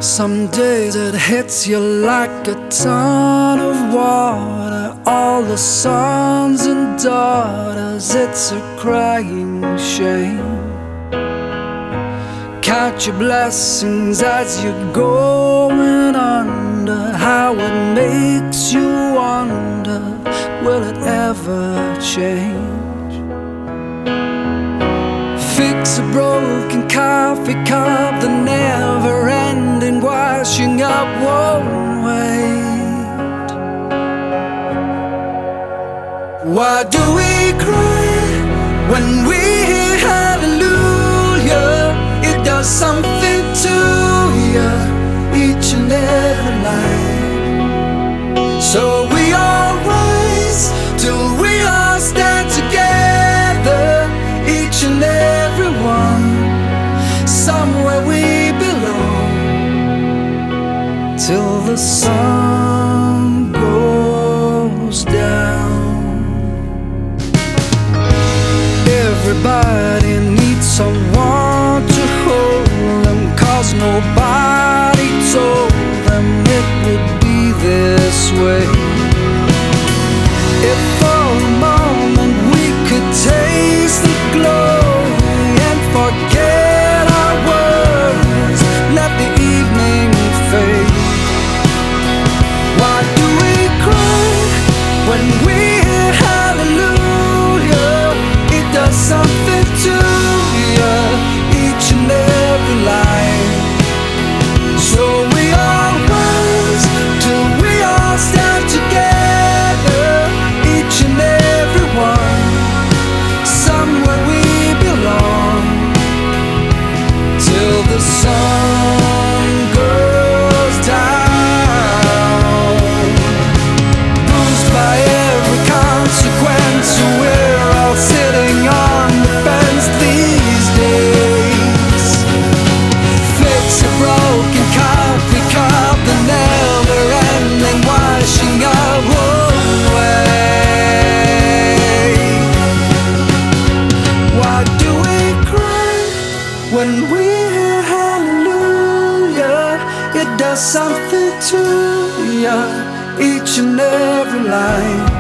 Some days it hits you like a ton of water. All the sons and daughters, it's a crying shame. Count your blessings as you're going under. How it makes you wonder, will it ever change? Fix a broken coffee cup, the never-ending washing up won't wait. Why do we cry when we hear hallelujah? It does something to you each and every night. So we all rise till we all stand together, each and every one, somewhere we belong, till the sun goes down. Everybody needs someone to hold them, 'cause nobody told them it would be this way. If for a moment we could taste the glory and forget our worries, let the evening fade. Why do we cry when we hear hallelujah? It does something to you each and every line. So we all rise till we all stand together, each and every one, somewhere we belong, till the sun goes down. Bruised by every consequence, we're all sitting on the fence these days. Fix a broken coffee cup, the never-ending washing up won't wait. Why do we cry when we hear hallelujah? It does something to you each and every line.